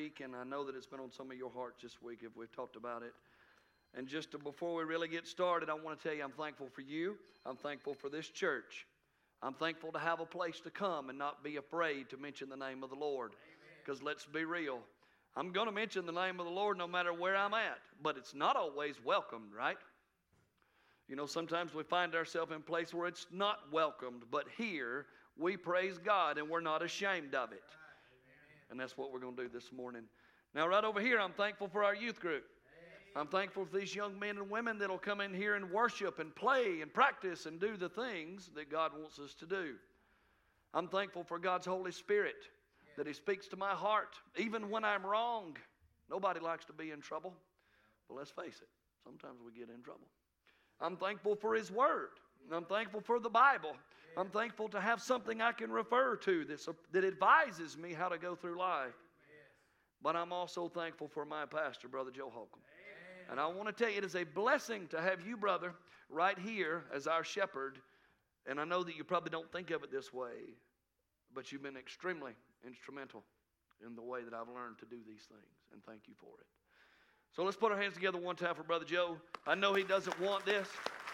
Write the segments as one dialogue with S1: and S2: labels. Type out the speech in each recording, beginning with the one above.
S1: week, and I know that it's been on some of your hearts this week if we've talked about it. And just before we really get started, I want to tell you I'm thankful for you. I'm thankful for this church. I'm thankful to have a place to come and not be afraid to mention the name of the Lord. Because let's be real, I'm going to mention the name of the Lord no matter where I'm at, but it's not always welcomed, right? You know, sometimes we find ourselves in a place where it's not welcomed, but here we praise God and we're not ashamed of it. And that's what we're going to do this morning. Now, right over here, I'm thankful for our youth group. I'm thankful for these young men and women that will come in here and worship and play and practice and do the things that God wants us to do. I'm thankful for God's Holy Spirit, that He speaks to my heart, even when I'm wrong. Nobody likes to be in trouble. But let's face it, sometimes we get in trouble. I'm thankful for His Word. I'm thankful for the Bible. I'm thankful to have something I can refer to that advises me how to go through life. But I'm also thankful for my pastor, Brother Joe Holcomb. And I want to tell you, it is a blessing to have you, brother, right here as our shepherd. And I know that you probably don't think of it this way, but you've been extremely instrumental in the way that I've learned to do these things. And thank you for it. So let's put our hands together one time for Brother Joe. I know he doesn't want this.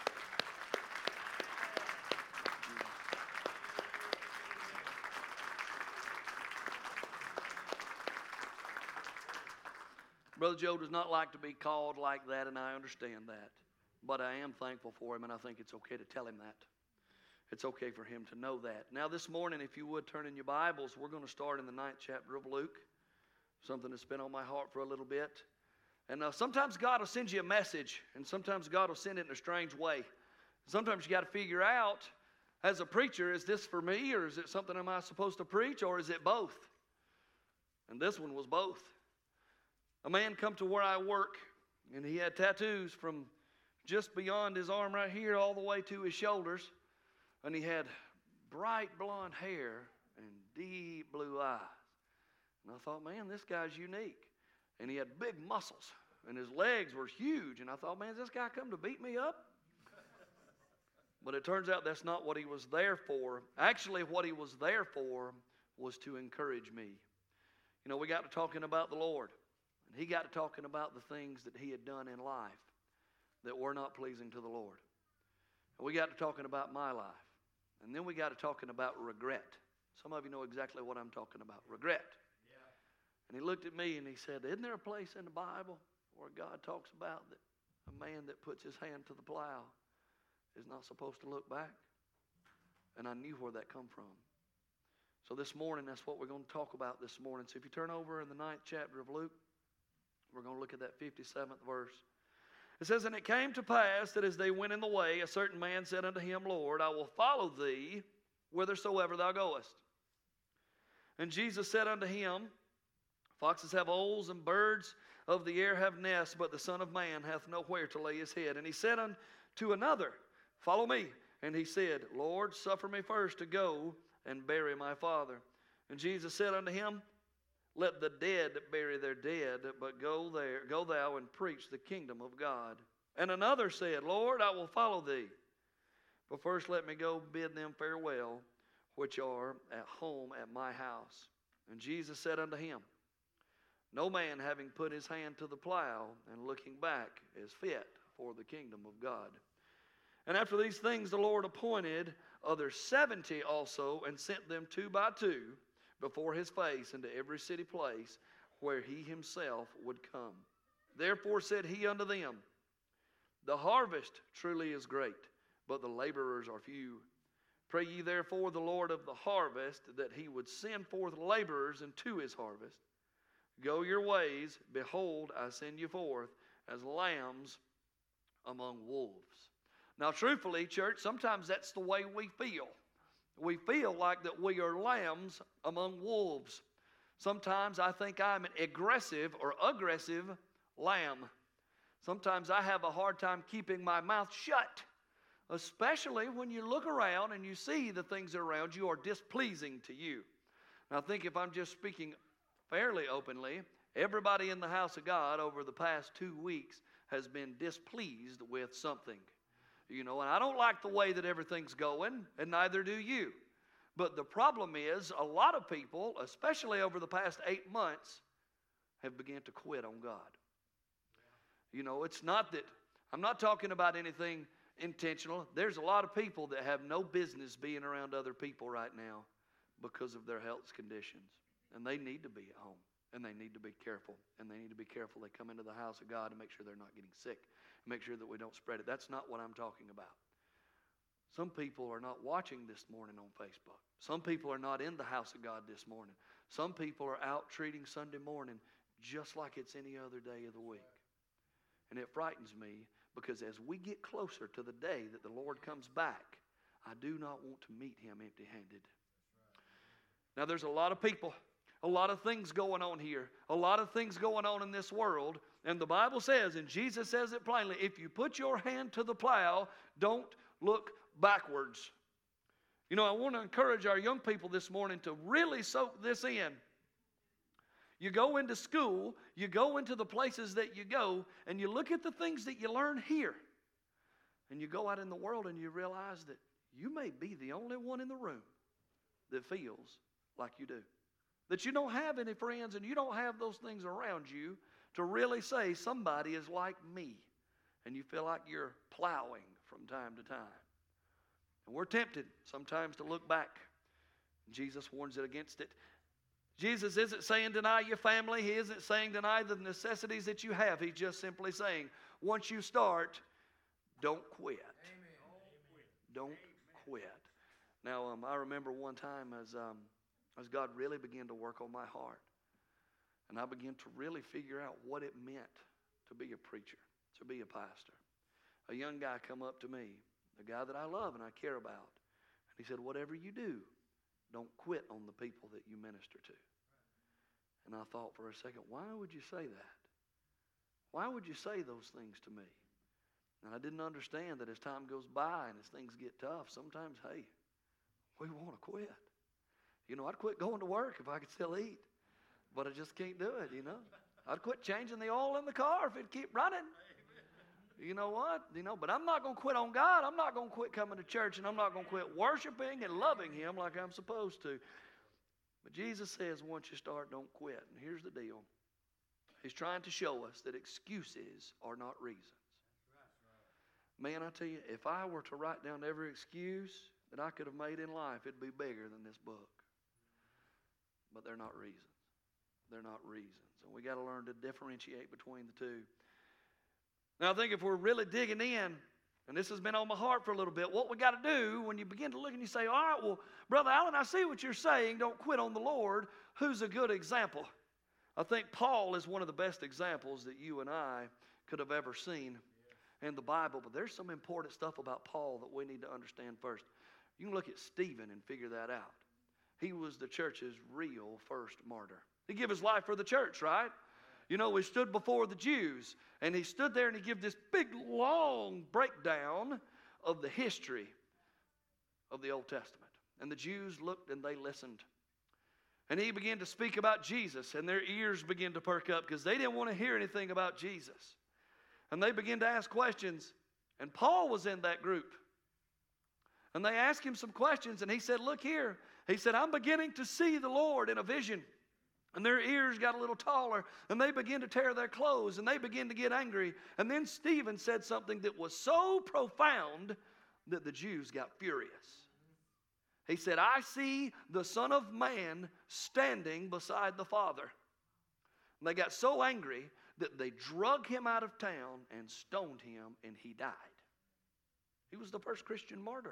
S1: Brother Joe does not like to be called like that, and I understand that. But I am thankful for him, and I think it's okay to tell him that. It's okay for him to know that. Now this morning, if you would turn in your Bibles, we're going to start in the 9th chapter of Luke. Something that's been on my heart for a little bit. And sometimes God will send you a message, and sometimes God will send it in a strange way. Sometimes you got to figure out, as a preacher, is this for me, or is it something am I supposed to preach, or is it both? And this one was both. A man come to where I work, and he had tattoos from just beyond his arm right here all the way to his shoulders. And he had bright blonde hair and deep blue eyes. And I thought, man, this guy's unique. And he had big muscles, and his legs were huge. And I thought, man, is this guy come to beat me up? But it turns out that's not what he was there for. Actually, what he was there for was to encourage me. You know, we got to talking about the Lord. And he got to talking about the things that he had done in life that were not pleasing to the Lord. And we got to talking about my life. And then we got to talking about regret. Some of you know exactly what I'm talking about. Regret. Yeah. And he looked at me and he said, isn't there a place in the Bible where God talks about that a man that puts his hand to the plow is not supposed to look back? And I knew where that come from. So this morning, that's what we're going to talk about this morning. So if you turn over in the 9th chapter of Luke, we're going to look at that 57th verse. It says, and it came to pass that as they went in the way, a certain man said unto him, Lord, I will follow thee whithersoever thou goest. And Jesus said unto him, foxes have holes, and birds of the air have nests, but the Son of Man hath nowhere to lay his head. And he said unto another, follow me. And he said, Lord, suffer me first to go and bury my father. And Jesus said unto him, let the dead bury their dead, but go thou and preach the kingdom of God. And another said, Lord, I will follow thee, but first let me go bid them farewell, which are at home at my house. And Jesus said unto him, no man having put his hand to the plow and looking back is fit for the kingdom of God. And after these things the Lord appointed other 70 also, and sent them 2 by 2, before his face into every city place where he himself would come. Therefore said he unto them, the harvest truly is great, but the laborers are few. Pray ye therefore the Lord of the harvest that he would send forth laborers into his harvest. Go your ways, behold, I send you forth as lambs among wolves. Now truthfully, church, sometimes that's the way we feel. We feel like that we are lambs among wolves. Sometimes I think I'm an aggressive lamb. Sometimes I have a hard time keeping my mouth shut, especially when you look around and you see the things around you are displeasing to you. Now I think if I'm just speaking fairly openly, everybody in the house of God over the past 2 weeks has been displeased with something. You know, and I don't like the way that everything's going, and neither do you. But the problem is, a lot of people, especially over the past 8 months, have begun to quit on God. You know, it's not that, I'm not talking about anything intentional. There's a lot of people that have no business being around other people right now because of their health conditions. And they need to be at home. And they need to be careful. And they need to be careful they come into the house of God and make sure they're not getting sick. Make sure that we don't spread it. That's not what I'm talking about. Some people are not watching this morning on Facebook. Some people are not in the house of God this morning. Some people are out treating Sunday morning just like it's any other day of the week. And it frightens me because as we get closer to the day that the Lord comes back, I do not want to meet Him empty-handed. Now there's a lot of people, a lot of things going on here, a lot of things going on in this world. And the Bible says, and Jesus says it plainly, if you put your hand to the plow, don't look backwards. You know, I want to encourage our young people this morning to really soak this in. You go into school, you go into the places that you go, and you look at the things that you learn here. And you go out in the world and you realize that you may be the only one in the room that feels like you do. That you don't have any friends and you don't have those things around you to really say somebody is like me. And you feel like you're plowing from time to time. And we're tempted sometimes to look back. Jesus warns it against it. Jesus isn't saying deny your family. He isn't saying deny the necessities that you have. He's just simply saying once you start, don't quit. Amen. Don't quit. Now, I remember one time as God really began to work on my heart. And I began to really figure out what it meant to be a preacher, to be a pastor. A young guy come up to me, a guy that I love and I care about. And he said, whatever you do, don't quit on the people that you minister to. And I thought for a second, why would you say that? Why would you say those things to me? And I didn't understand that as time goes by and as things get tough, sometimes, hey, we want to quit. You know, I'd quit going to work if I could still eat. But I just can't do it, you know. I'd quit changing the oil in the car if it'd keep running. You know what? You know, but I'm not going to quit on God. I'm not going to quit coming to church, and I'm not going to quit worshiping and loving Him like I'm supposed to. But Jesus says once you start, don't quit. And here's the deal. He's trying to show us that excuses are not reasons. Man, I tell you, if I were to write down every excuse that I could have made in life, it'd be bigger than this book. But they're not reasons. They're not reasons. And we got to learn to differentiate between the two. Now, I think if we're really digging in, and this has been on my heart for a little bit, what we got to do when you begin to look and you say, all right, well, Brother Allen, I see what you're saying. Don't quit on the Lord. Who's a good example? I think Paul is one of the best examples that you and I could have ever seen in the Bible. But there's some important stuff about Paul that we need to understand first. You can look at Stephen and figure that out. He was the church's real first martyr. He gave his life for the church, right? You know, he stood before the Jews, and he stood there and he gave this big, long breakdown of the history of the Old Testament. And the Jews looked and they listened. And he began to speak about Jesus, and their ears began to perk up because they didn't want to hear anything about Jesus. And they began to ask questions, and Paul was in that group. And they asked him some questions, and he said, look here. He said, I'm beginning to see the Lord in a vision. And their ears got a little taller, and they began to tear their clothes, and they began to get angry. And then Stephen said something that was so profound that the Jews got furious. He said, I see the Son of Man standing beside the Father. And they got so angry that they drug him out of town and stoned him, and he died. He was the first Christian martyr.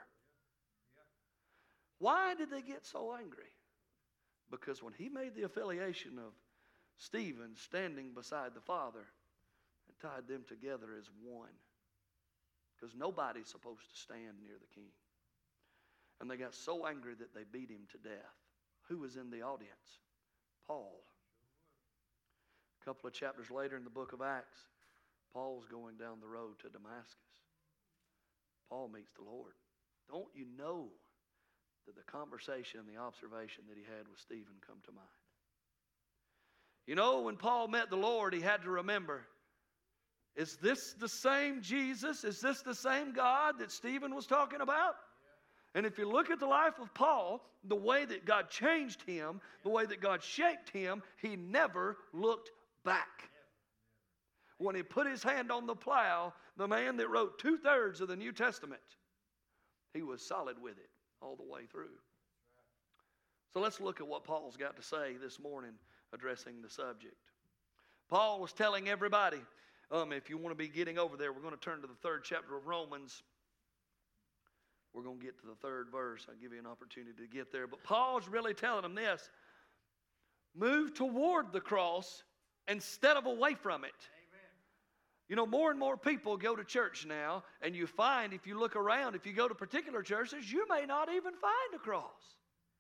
S1: Why did they get so angry? Because when he made the affiliation of Stephen standing beside the Father, it tied them together as one. Because nobody's supposed to stand near the king. And they got so angry that they beat him to death. Who was in the audience? Paul. A couple of chapters later in the book of Acts, Paul's going down the road to Damascus. Paul meets the Lord. Don't you know that the conversation and the observation that he had with Stephen come to mind? You know, when Paul met the Lord, he had to remember, is this the same Jesus? Is this the same God that Stephen was talking about? And if you look at the life of Paul, the way that God changed him, the way that God shaped him, he never looked back. When he put his hand on the plow, the man that wrote 2/3 of the New Testament, he was solid with it all the way through. So let's look at what Paul's got to say this morning addressing the subject. Paul was telling everybody, if you want to be getting over there, we're going to turn to the 3rd chapter of Romans. We're going to get to the 3rd verse. I'll give you an opportunity to get there. But Paul's really telling them this. Move toward the cross instead of away from it. Amen. You know, more and more people go to church now, and you find, if you look around, if you go to particular churches, you may not even find a cross.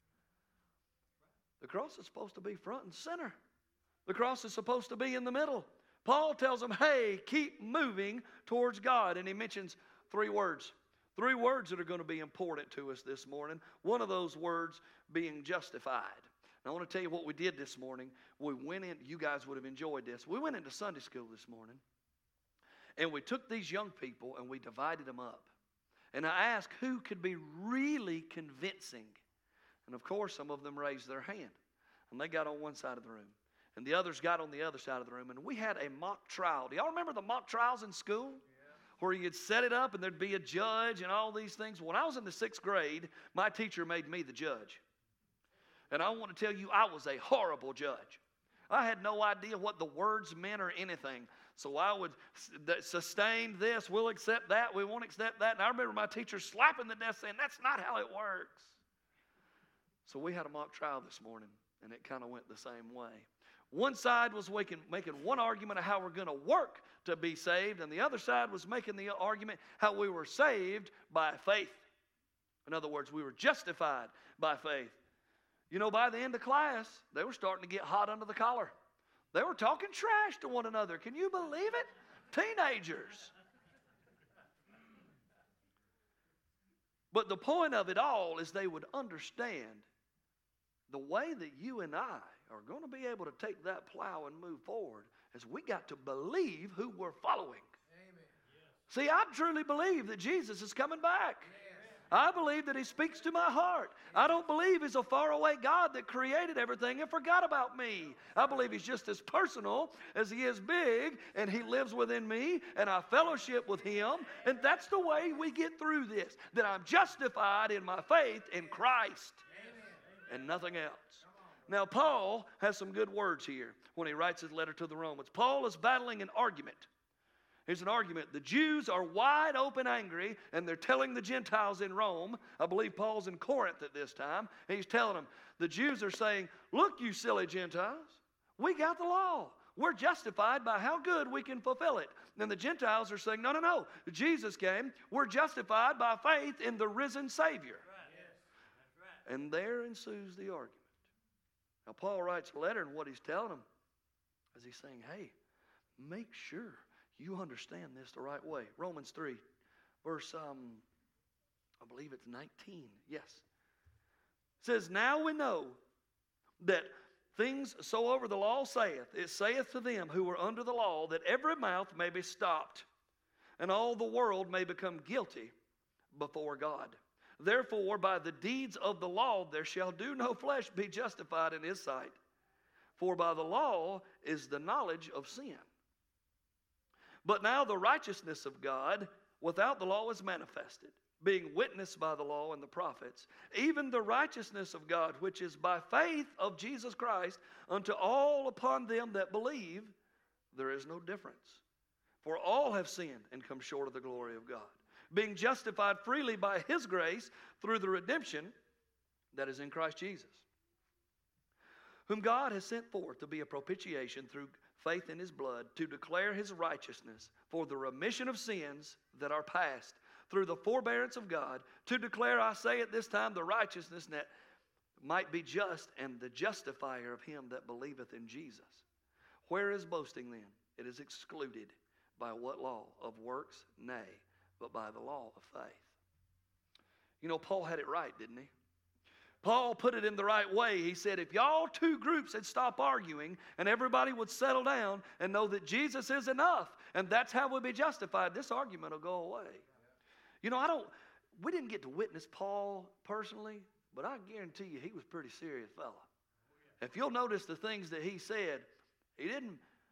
S1: The cross is supposed to be front and center. The cross is supposed to be in the middle. Paul tells them, hey, keep moving towards God. And he mentions 3 words. 3 words that are going to be important to us this morning. One of those words being justified. Now, I want to tell you what we did this morning. We went in, you guys would have enjoyed this. We went into Sunday school this morning, and we took these young people and we divided them up. And I asked who could be really convincing. And of course, some of them raised their hand. And they got on one side of the room. And the others got on the other side of the room. And we had a mock trial. Do y'all remember the mock trials in school? Where you'd set it up and there'd be a judge and all these things. When I was in the 6th grade, my teacher made me the judge. And I want to tell you, I was a horrible judge. I had no idea what the words meant or anything. So I would sustain this, we'll accept that, we won't accept that. And I remember my teacher slapping the desk saying, that's not how it works. So we had a mock trial this morning, and it kind of went the same way. One side was making one argument of how we're going to work to be saved, and the other side was making the argument how we were saved by faith. In other words, we were justified by faith. You know, by the end of class, they were starting to get hot under the collar. They were talking trash to one another. Can you believe it? Teenagers. But the point of it all is they would understand the way that you and I are going to be able to take that plow and move forward is we got to believe who we're following. Amen. See, I truly believe that Jesus is coming back. I believe that he speaks to my heart. I don't believe he's a faraway God that created everything and forgot about me. I believe he's just as personal as he is big, and he lives within me, and I fellowship with him, and that's the way we get through this, that I'm justified in my faith in Christ and nothing else. Now, Paul has some good words here when he writes his letter to the Romans. Paul is battling an argument. Here's an argument. The Jews are wide open angry, and they're telling the Gentiles in Rome, I believe Paul's in Corinth at this time, and he's telling them, the Jews are saying, look, you silly Gentiles, we got the law. We're justified by how good we can fulfill it. And the Gentiles are saying, no, Jesus came. We're justified by faith in the risen Savior. Right. Yes. That's right. And there ensues the argument. Now, Paul writes a letter, and what he's telling them is he's saying, hey, make sure you understand this the right way. Romans 3, verse, I believe it's 19. Yes. It says, now we know that things soever the law saith, it saith to them who are under the law, that every mouth may be stopped, and all the world may become guilty before God. Therefore, by the deeds of the law, there shall do no flesh be justified in his sight. For by the law is the knowledge of sin. But now the righteousness of God without the law is manifested, being witnessed by the law and the prophets, even the righteousness of God, which is by faith of Jesus Christ, unto all upon them that believe, there is no difference. For all have sinned and come short of the glory of God, being justified freely by his grace through the redemption that is in Christ Jesus, whom God has sent forth to be a propitiation through faith in his blood, to declare his righteousness for the remission of sins that are past, through the forbearance of God, to declare, I say at this time, the righteousness that might be just, and the justifier of him that believeth in Jesus. Where is boasting then? It is excluded. By what law? Of works? Nay, but by the law of faith. You know, Paul had it right, didn't he? Paul put it in the right way. He said, if y'all two groups had stopped arguing and everybody would settle down and know that Jesus is enough, and that's how we'll be justified, this argument will go away. You know, we didn't get to witness Paul personally, but I guarantee you he was a pretty serious fella. If you'll notice the things that he said, he didn't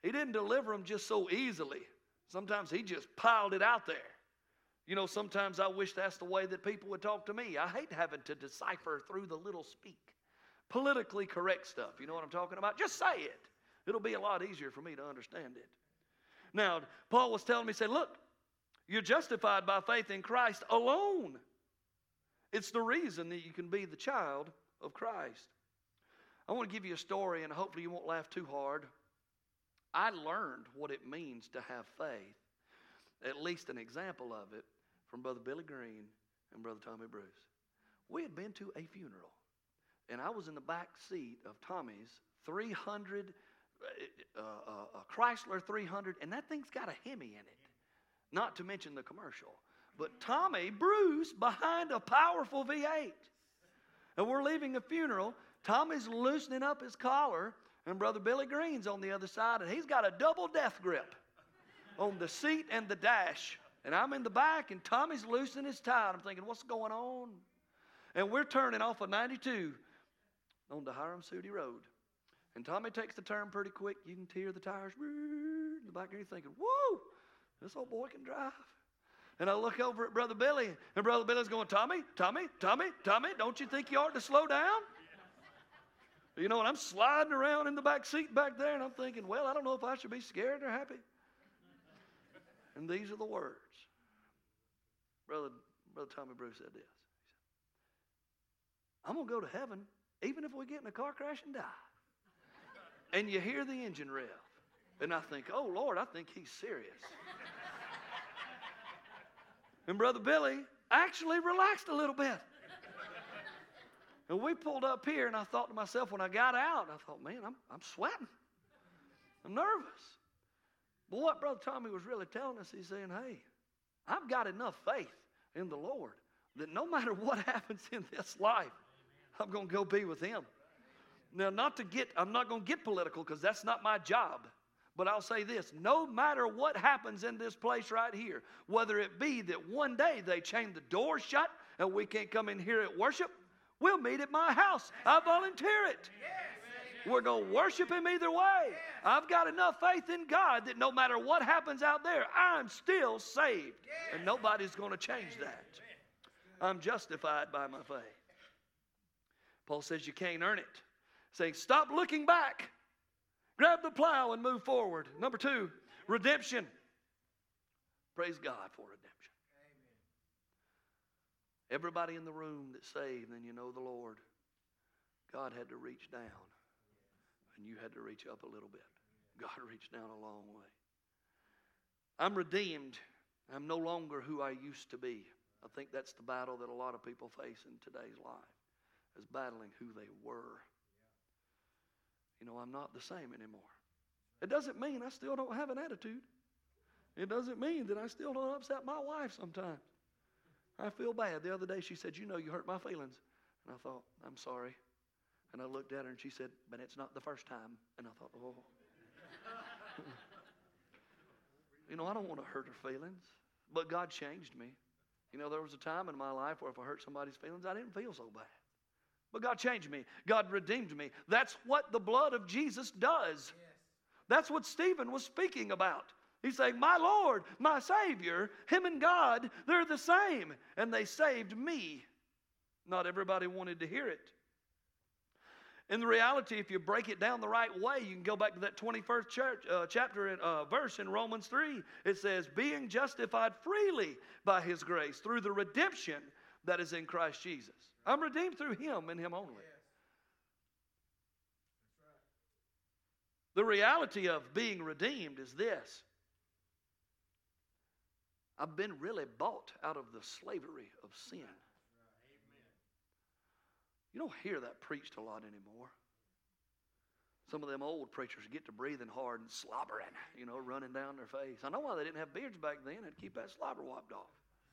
S1: He didn't deliver them just so easily. Sometimes he just piled it out there. You know, sometimes I wish that's the way that people would talk to me. I hate having to decipher through the little speak. Politically correct stuff. You know what I'm talking about? Just say it. It'll be a lot easier for me to understand it. Now, Paul was telling me, he said, look, you're justified by faith in Christ alone. It's the reason that you can be the child of Christ. I want to give you a story, and hopefully you won't laugh too hard. I learned what it means to have faith, at least an example of it, from Brother Billy Green and Brother Tommy Bruce. We had been to a funeral, and I was in the back seat of Tommy's 300, Chrysler 300, and that thing's got a Hemi in it, not to mention the commercial. But Tommy Bruce behind a powerful V8. And we're leaving a funeral. Tommy's loosening up his collar, and Brother Billy Green's on the other side, and he's got a double death grip on the seat and the dash. And I'm in the back, and Tommy's loosening his tie. I'm thinking, what's going on? And we're turning off of 92 on the Hiram Sudi Road. And Tommy takes the turn pretty quick. You can hear the tires in the back, and you're thinking, whoa, this old boy can drive. And I look over at Brother Billy, and Brother Billy's going, Tommy, don't you think you ought to slow down? You know, and I'm sliding around in the back seat back there, and I'm thinking, well, I don't know if I should be scared or happy. And these are the words. Brother Tommy Bruce said this. He said, I'm going to go to heaven even if we get in a car crash and die. And you hear the engine rev. And I think, oh, Lord, I think he's serious. And Brother Billy actually relaxed a little bit. And we pulled up here, and I thought to myself when I got out, I thought, man, I'm sweating. I'm nervous. But what Brother Tommy was really telling us, he's saying, hey, I've got enough faith in the Lord that no matter what happens in this life, I'm going to go be with him. Now, I'm not going to get political because that's not my job. But I'll say this, no matter what happens in this place right here, whether it be that one day they chain the door shut and we can't come in here at worship, we'll meet at my house. I volunteer it. We're going to worship him either way. I've got enough faith in God that no matter what happens out there, I'm still saved. And nobody's going to change that. I'm justified by my faith. Paul says you can't earn it. Saying, stop looking back. Grab the plow and move forward. Number 2, redemption. Praise God for redemption. Amen. Everybody in the room that's saved, and you know the Lord, God had to reach down, and you had to reach up a little bit. God reached down a long way. I'm redeemed. I'm no longer who I used to be. I think that's the battle that a lot of people face in today's life, is battling who they were. You know, I'm not the same anymore. It doesn't mean I still don't have an attitude. It doesn't mean that I still don't upset my wife sometimes. I feel bad. The other day she said, you know, you hurt my feelings. And I thought, I'm sorry. And I looked at her and she said, but it's not the first time. And I thought, oh. You know, I don't want to hurt her feelings. But God changed me. You know, there was a time in my life where if I hurt somebody's feelings, I didn't feel so bad. But God changed me. God redeemed me. That's what the blood of Jesus does. Yes. That's what Stephen was speaking about. He's saying, my Lord, my Savior, him and God, they're the same. And they saved me. Not everybody wanted to hear it. In the reality, if you break it down the right way, you can go back to that 21st chapter and verse in Romans 3. It says, being justified freely by his grace through the redemption that is in Christ Jesus. I'm redeemed through him and him only. Yes. That's right. The reality of being redeemed is this. I've been really bought out of the slavery of sin. Right. You don't hear that preached a lot anymore. Some of them old preachers get to breathing hard and slobbering, you know, running down their face. I know why they didn't have beards back then. They'd keep that slobber wiped off.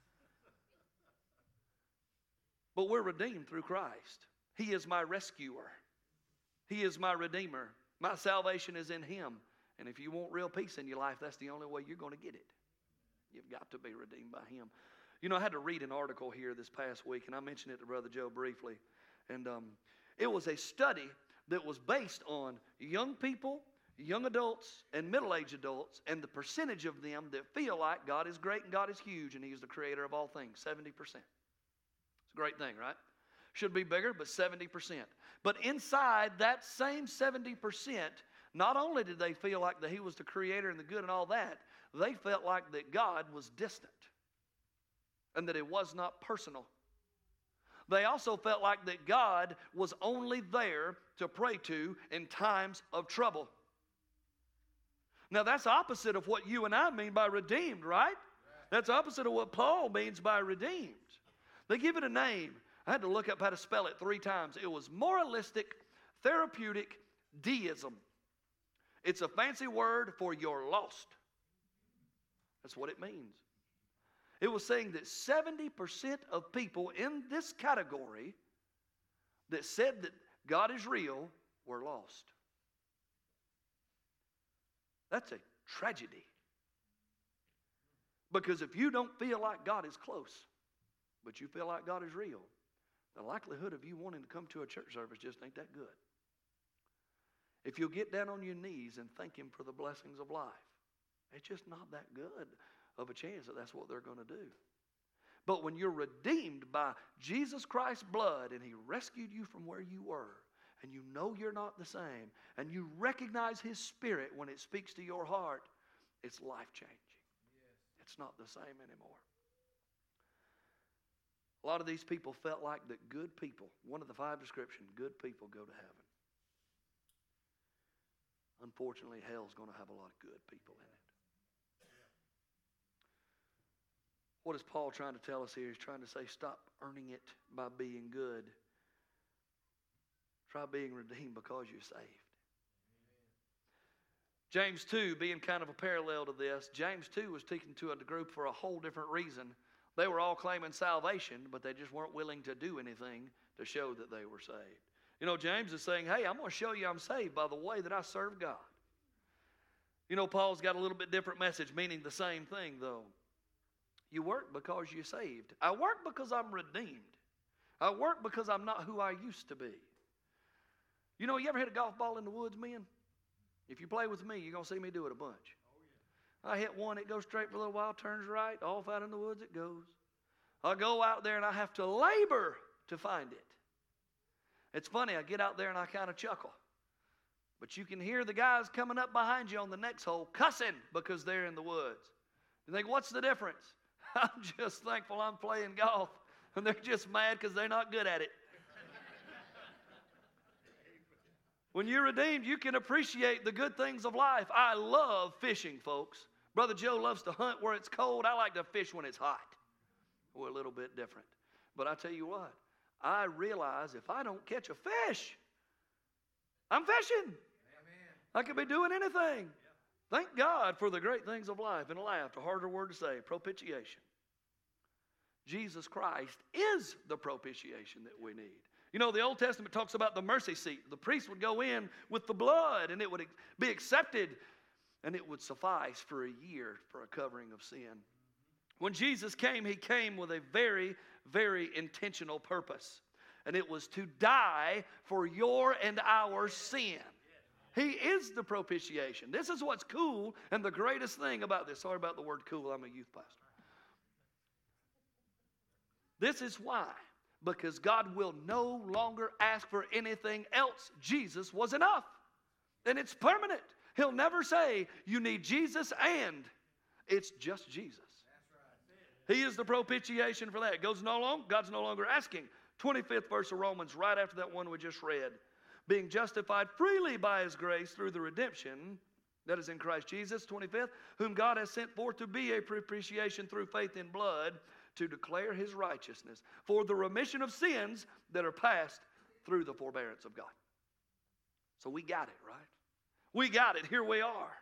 S1: But we're redeemed through Christ. He is my rescuer. He is my redeemer. My salvation is in him. And if you want real peace in your life, that's the only way you're going to get it. You've got to be redeemed by him. You know, I had to read an article here this past week, and I mentioned it to Brother Joe briefly. And it was a study that was based on young people, young adults and middle-aged adults, and the percentage of them that feel like God is great and God is huge and He is the creator of all things, 70%. It's a great thing, right? Should be bigger, but 70%. But inside that same 70%, not only did they feel like that He was the creator and the good and all that, they felt like that God was distant and that it was not personal. They also felt like that God was only there to pray to in times of trouble. Now that's opposite of what you and I mean by redeemed, right? That's opposite of what Paul means by redeemed. They give it a name. I had to look up how to spell it 3 times. It was moralistic, therapeutic, deism. It's a fancy word for you're lost. That's what it means. It was saying that 70% of people in this category that said that God is real were lost. That's a tragedy. Because if you don't feel like God is close, but you feel like God is real, the likelihood of you wanting to come to a church service just ain't that good. If you'll get down on your knees and thank Him for the blessings of life, it's just not that good of a chance that that's what they're going to do. But when you're redeemed by Jesus Christ's blood and He rescued you from where you were, and you know you're not the same, and you recognize His Spirit when it speaks to your heart, it's life-changing. Yes. It's not the same anymore. A lot of these people felt like that good people, one of the 5 descriptions, good people go to heaven. Unfortunately, hell's going to have a lot of good people in it. What is Paul trying to tell us here? He's trying to say, stop earning it by being good. Try being redeemed because you're saved. James 2, being kind of a parallel to this, James 2 was teaching to a group for a whole different reason. They were all claiming salvation, but they just weren't willing to do anything to show that they were saved. You know, James is saying, hey, I'm going to show you I'm saved by the way that I serve God. You know, Paul's got a little bit different message, meaning the same thing, though. You work because you're saved. I work because I'm redeemed. I work because I'm not who I used to be. You know, you ever hit a golf ball in the woods, men? If you play with me, you're going to see me do it a bunch. Oh, yeah. I hit one, it goes straight for a little while, turns right, off out in the woods it goes. I go out there and I have to labor to find it. It's funny, I get out there and I kind of chuckle. But you can hear the guys coming up behind you on the next hole cussing because they're in the woods. You think, what's the difference? I'm just thankful I'm playing golf, and they're just mad because they're not good at it. When you're redeemed, you can appreciate the good things of life. I love fishing, folks. Brother Joe loves to hunt where it's cold. I like to fish when it's hot. We're a little bit different. But I tell you what, I realize if I don't catch a fish, I'm fishing. Amen. I could be doing anything. Yeah. Thank God for the great things of life. And laugh, a harder word to say, propitiation. Jesus Christ is the propitiation that we need. You know, the Old Testament talks about the mercy seat. The priest would go in with the blood, and it would be accepted, and it would suffice for a year for a covering of sin. When Jesus came, He came with a very, very intentional purpose, and it was to die for your and our sin. He is the propitiation. This is what's cool and the greatest thing about this. Sorry about the word cool. I'm a youth pastor. This is why. Because God will no longer ask for anything else. Jesus was enough. And it's permanent. He'll never say, you need Jesus and it's just Jesus. That's right. He is the propitiation for that. God's no longer asking. 25th verse of Romans, right after that one we just read. Being justified freely by His grace through the redemption that is in Christ Jesus, 25th, whom God has sent forth to be a propitiation through faith in blood, to declare His righteousness for the remission of sins that are passed through the forbearance of God. So we got it, right? We got it. Here we are.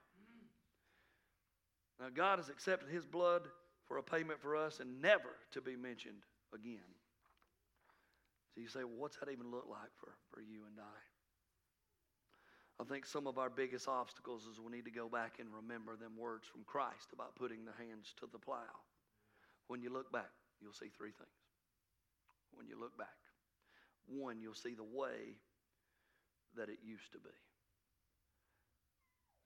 S1: Now God has accepted His blood for a payment for us and never to be mentioned again. So you say, well, what's that even look like for you and I? I think some of our biggest obstacles is we need to go back and remember them words from Christ about putting the hands to the plow. When you look back, you'll see 3 things. When you look back, 1, you'll see the way that it used to be.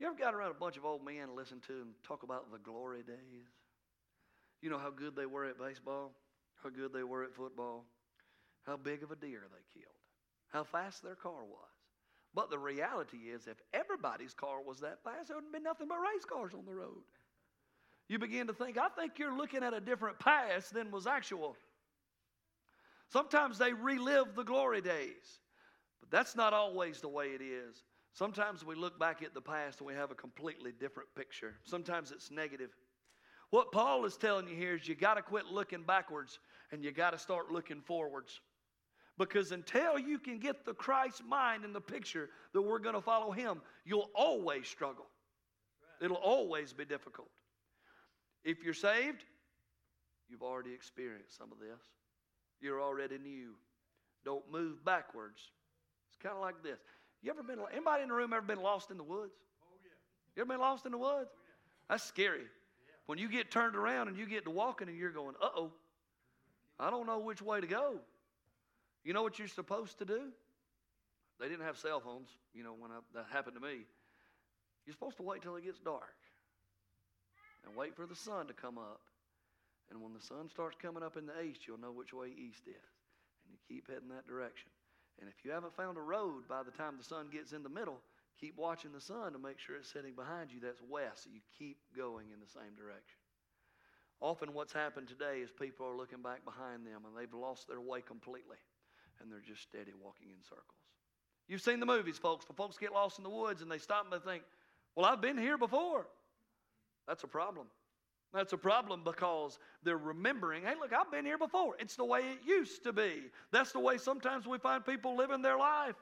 S1: You ever got around a bunch of old men and listen to them talk about the glory days? You know how good they were at baseball, how good they were at football, how big of a deer they killed, how fast their car was. But the reality is, if everybody's car was that fast, there wouldn't be nothing but race cars on the road. You begin to think, I think you're looking at a different past than was actual. Sometimes they relive the glory days, but that's not always the way it is. Sometimes we look back at the past and we have a completely different picture. Sometimes it's negative. What Paul is telling you here is you got to quit looking backwards and you got to start looking forwards. Because until you can get the Christ mind in the picture that we're going to follow Him, you'll always struggle. It'll always be difficult. If you're saved, you've already experienced some of this. You're already new. Don't move backwards. It's kind of like this. Anybody in the room ever been lost in the woods?
S2: Oh, yeah.
S1: You ever been lost in the woods?
S2: Oh, yeah.
S1: That's scary.
S2: Yeah.
S1: When you get turned around and you get to walking and you're going, uh-oh, I don't know which way to go. You know what you're supposed to do? They didn't have cell phones, when that happened to me. You're supposed to wait till it gets dark and wait for the sun to come up. And when the sun starts coming up in the east, you'll know which way east is. And you keep heading that direction. And if you haven't found a road by the time the sun gets in the middle, keep watching the sun to make sure it's setting behind you. That's west. So you keep going in the same direction. Often what's happened today is people are looking back behind them and they've lost their way completely. And they're just steady walking in circles. You've seen the movies, folks. When folks get lost in the woods and they stop and they think, well, I've been here before. That's a problem. That's a problem because they're remembering, hey, look, I've been here before. It's the way it used to be. That's the way sometimes we find people living their life.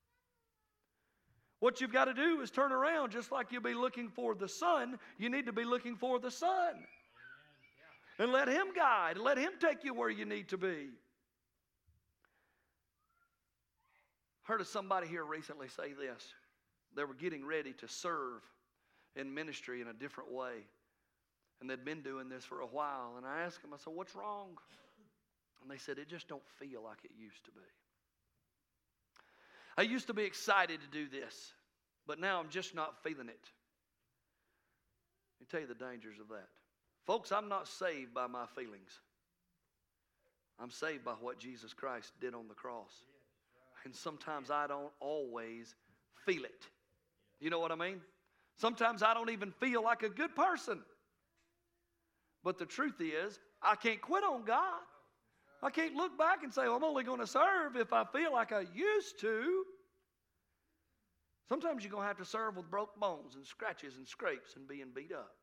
S1: What you've got to do is turn around. Just like you'll be looking for the sun, you need to be looking for the sun. And let Him guide. Let Him take you where you need to be. Heard of somebody here recently say this. They were getting ready to serve in ministry in a different way. And they'd been doing this for a while. And I asked them, I said, what's wrong? And they said, it just don't feel like it used to be. I used to be excited to do this, but now I'm just not feeling it. Let me tell you the dangers of that. Folks, I'm not saved by my feelings. I'm saved by what Jesus Christ did on the cross. And sometimes I don't always feel it. You know what I mean? Sometimes I don't even feel like a good person. But the truth is, I can't quit on God. I can't look back and say, well, I'm only going to serve if I feel like I used to. Sometimes you're going to have to serve with broke bones and scratches and scrapes and being beat up.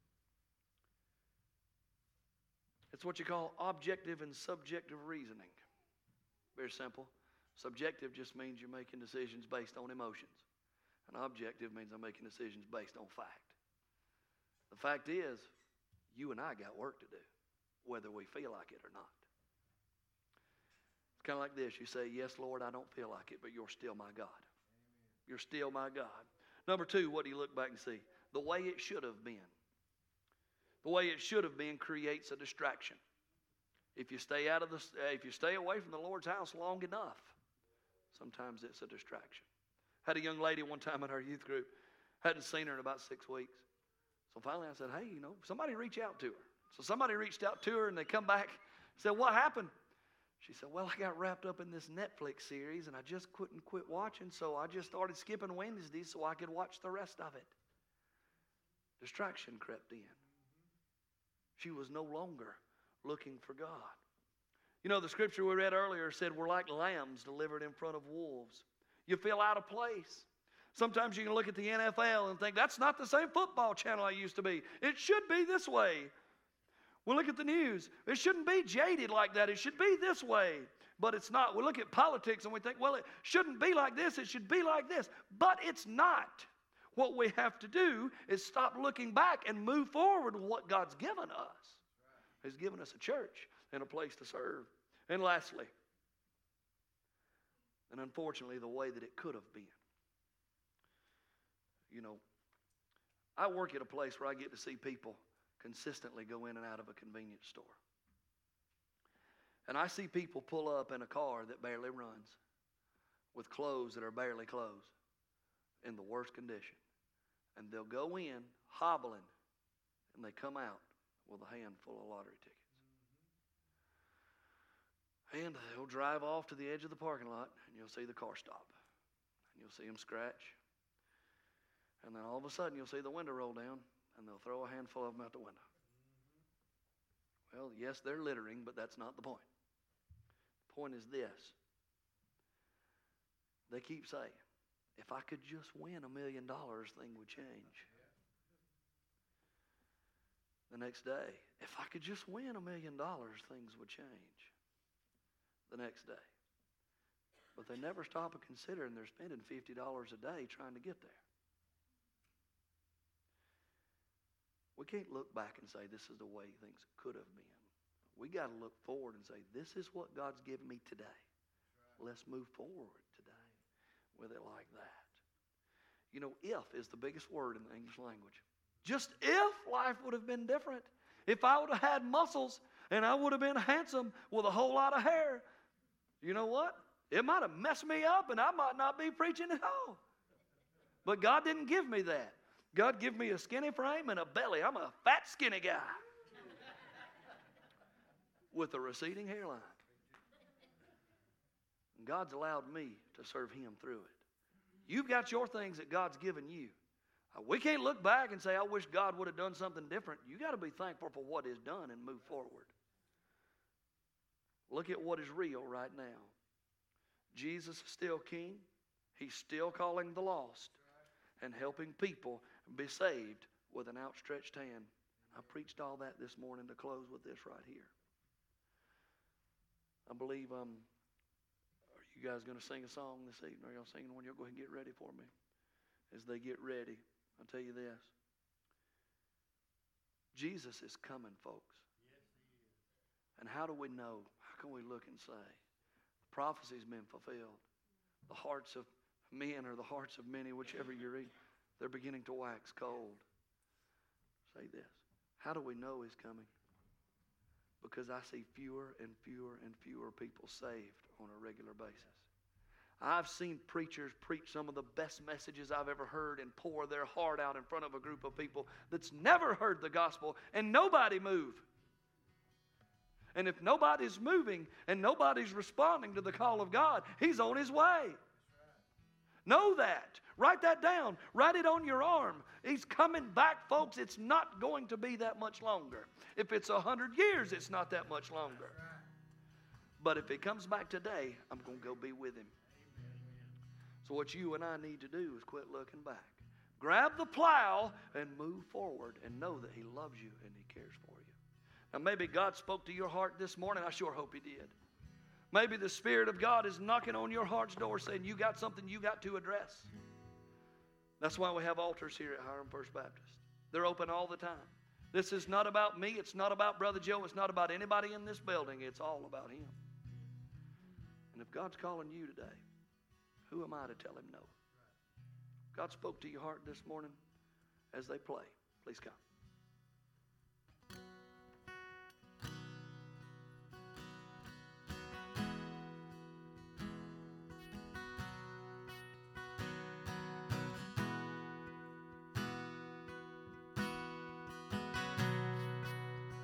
S1: It's what you call objective and subjective reasoning. Very simple. Subjective just means you're making decisions based on emotions. And objective means I'm making decisions based on fact. The fact is, you and I got work to do, whether we feel like it or not. It's kind of like this. You say, yes, Lord, I don't feel like it, but you're still my God. Amen. You're still my God. Number two, what do you look back and see? The way it should have been. The way it should have been creates a distraction. If you stay away from the Lord's house long enough, sometimes it's a distraction. Had a young lady one time at our youth group. Hadn't seen her in about 6 weeks. So finally I said, hey, somebody reach out to her. So somebody reached out to her and they come back and said, what happened? She said, well, I got wrapped up in this Netflix series and I just couldn't quit watching, so I just started skipping Wednesdays so I could watch the rest of it. Distraction crept in. She was no longer looking for God. The scripture we read earlier said we're like lambs delivered in front of wolves. You feel out of place. Sometimes you can look at the NFL and think, that's not the same football channel I used to be. It should be this way. We look at the news. It shouldn't be jaded like that. It should be this way. But it's not. We look at politics and we think, well, it shouldn't be like this. It should be like this. But it's not. What we have to do is stop looking back and move forward with what God's given us. He's given us a church and a place to serve. And lastly, and unfortunately, the way that it could have been. I work at a place where I get to see people consistently go in and out of a convenience store. And I see people pull up in a car that barely runs, with clothes that are barely clothes, in the worst condition. And they'll go in hobbling, and they come out with a handful of lottery tickets. And they'll drive off to the edge of the parking lot, and you'll see the car stop. And you'll see them scratch. And then all of a sudden, you'll see the window roll down, and they'll throw a handful of them out the window. Well, yes, they're littering, but that's not the point. The point is this. They keep saying, if I could just win $1 million, things would change. The next day, if I could just win $1 million, things would change. The next day. But they never stop and consider, and they're spending $50 a day trying to get there. We can't look back and say this is the way things could have been. We got to look forward and say this is what God's given me today. Let's move forward today with it like that. You know, if is the biggest word in the English language. Just if life would have been different. If I would have had muscles and I would have been handsome with a whole lot of hair, you know what? It might have messed me up and I might not be preaching at all. But God didn't give me that. God gave me a skinny frame and a belly. I'm a fat, skinny guy with a receding hairline. And God's allowed me to serve Him through it. You've got your things that God's given you. We can't look back and say, I wish God would have done something different. You got to be thankful for what is done and move forward. Look at what is real right now. Jesus is still King. He's still calling the lost and helping people be saved with an outstretched hand. I preached all that this morning to close with this right here. I believe, are you guys going to sing a song this evening? Are y'all singing one? You'll go ahead and get ready for me. As they get ready, I'll tell you this. Jesus is coming, folks.
S2: Yes, He is.
S1: And how do we know? How can we look and say, the prophecy's been fulfilled. The hearts of men or the hearts of many, whichever you read, they're beginning to wax cold. Say this. How do we know He's coming? Because I see fewer and fewer and fewer people saved on a regular basis. I've seen preachers preach some of the best messages I've ever heard and pour their heart out in front of a group of people that's never heard the gospel, and nobody move. And if nobody's moving and nobody's responding to the call of God, He's on His way. Know that. Write that down. Write it on your arm. He's coming back, folks. It's not going to be that much longer. If it's 100 years, it's not that much longer. But if He comes back today, I'm going to go be with Him. So what you and I need to do is quit looking back. Grab the plow and move forward and know that He loves you and He cares for you. Now maybe God spoke to your heart this morning. I sure hope He did. Maybe the Spirit of God is knocking on your heart's door saying you got something you got to address. That's why we have altars here at Hiram First Baptist. They're open all the time. This is not about me. It's not about Brother Joe. It's not about anybody in this building. It's all about Him. And if God's calling you today, who am I to tell Him no? God spoke to your heart this morning as they play. Please come.